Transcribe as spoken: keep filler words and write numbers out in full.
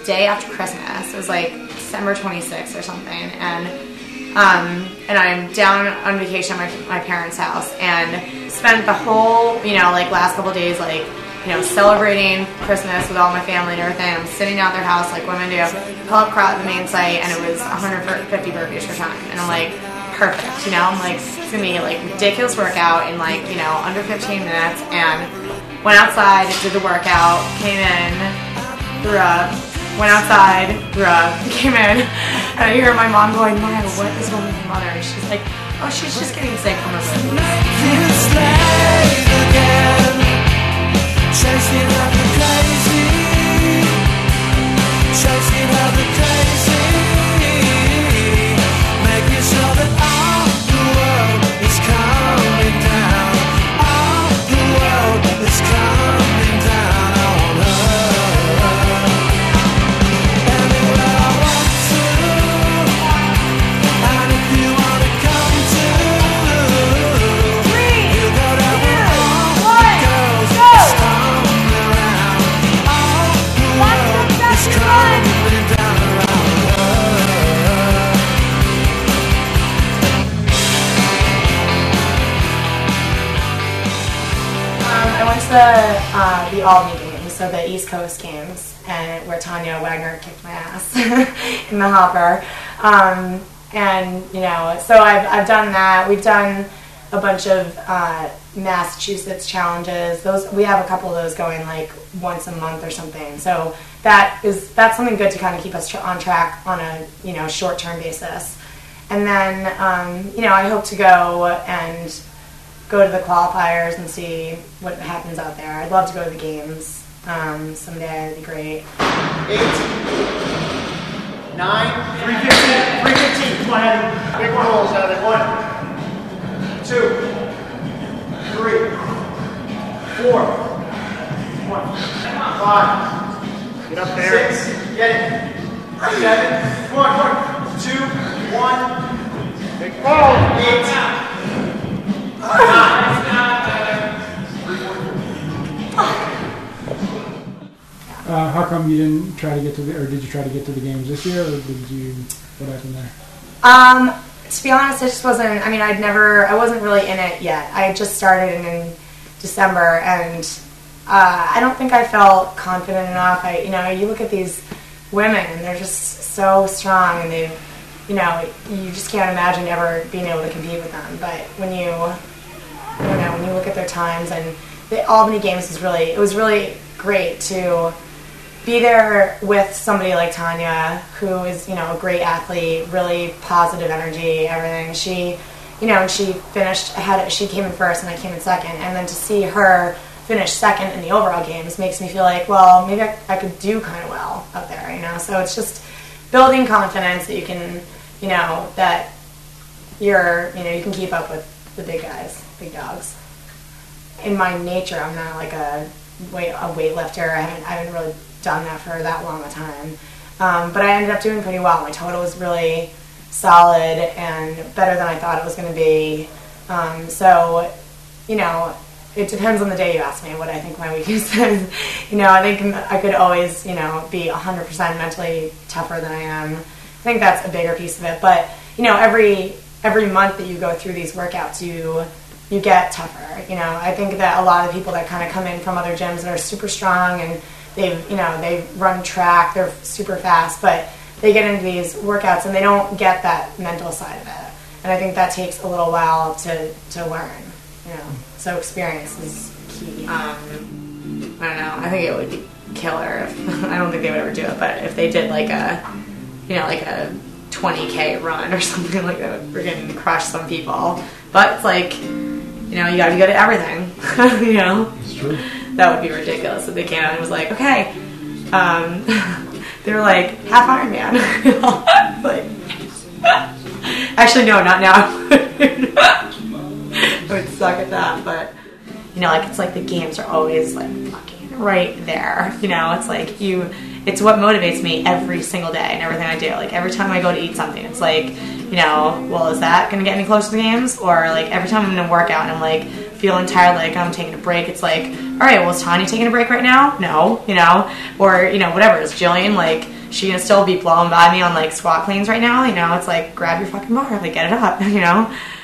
day after Christmas. It was like December twenty-sixth or something, and um, and I'm down on vacation at my, my parents' house, and spent the whole, you know, like last couple of days, like, you know, celebrating Christmas with all my family and everything. I'm sitting down at their house like women do, pull up crowd at the main site, and it was one hundred fifty burpees for time, and I'm like, perfect, you know, I'm like, it's gonna be like ridiculous workout in like, you know, under fifteen minutes, and went outside, did the workout, came in, threw up, went outside, threw up, came in, and I hear my mom going, Maya, what is wrong with your mother? And she's like, oh, she's just getting sick from her burpees. Chasing out the crazy, chasing out the crazy, making sure that all the world is coming down, all the world is coming down on her. Anywhere I want to, and if you want to come to, you go down with all the girls, it's coming. I went to the, uh, the Albany games, so the East Coast games, and where Tanya Wagner kicked my ass in the hopper. Um, and, you know, so I've, I've done that. We've done a bunch of uh, Massachusetts challenges. Those we have a couple of those going like once a month or something. So that is that's something good to kind of keep us tra- on track on a, you know, short-term basis. And then, um, you know, I hope to go and go to the qualifiers and see what happens out there. I'd love to go to the games um, someday. It'd be great. Eight, nine, three fifteen, three fifteen. Come on, Eddie. Big rolls out of it. One, two, three, four, one, five, get up there. Six, get it. Seven, come on, come on. Two, one, big roll. Eight. Uh, how come you didn't try to get to the, or did you try to get to the games this year, or did you, what happened there? Um, to be honest, I just wasn't, I mean, I'd never, I wasn't really in it yet. I had just started in December, and uh, I don't think I felt confident enough. I, you know, you look at these women, and they're just so strong, and they, you know, you just can't imagine ever being able to compete with them. But when you, you know, when you look at their times, and the Albany Games was really, it was really great to be there with somebody like Tanya, who is, you know, a great athlete, really positive energy, everything. She, you know, she finished ahead, she came in first and I came in second, and then to see her finish second in the overall games makes me feel like, well, maybe I, I could do kind of well out there, you know. So it's just building confidence that you can, you know, that you're, you know, you can keep up with the big guys, big dogs. In my nature, I'm not like a weight a weightlifter. I haven't, I haven't really done that for that long a time. Um, but I ended up doing pretty well. My total was really solid and better than I thought it was going to be. Um, so, you know, it depends on the day you ask me what I think my weakness is. You know, I think I could always, you know, be one hundred percent mentally tougher than I am. I think that's a bigger piece of it. But, you know, every every month that you go through these workouts, you you get tougher. You know, I think that a lot of people that kind of come in from other gyms that are super strong and they've, you know, they run track, they're super fast, but they get into these workouts and they don't get that mental side of it. And I think that takes a little while to, to learn, you know. So experience is key. Um, I don't know. I think it would be killer if, I don't think they would ever do it, but if they did like a, you know, like a twenty K run or something like that, would freaking crush some people. But it's like, you know, you got to go to everything, you know. It's true. That would be ridiculous if they came out and was like, okay, um, they were like, half Ironman. Like, actually, no, not now. I would suck at that, but, you know, like, it's like the games are always, like, fucking right there. You know, it's like you, it's what motivates me every single day and everything I do. Like, every time I go to eat something, it's like, you know, well, is that going to get me closer to the games? Or, like, every time I'm in a workout and I'm, like, feeling tired, like I'm taking a break, it's like, all right, well, is Tanya taking a break right now? No, you know, or, you know, whatever. Is Jillian, like, she gonna still be blowing by me on, like, squat cleans right now? You know, it's like, grab your fucking bar, like, get it up, you know?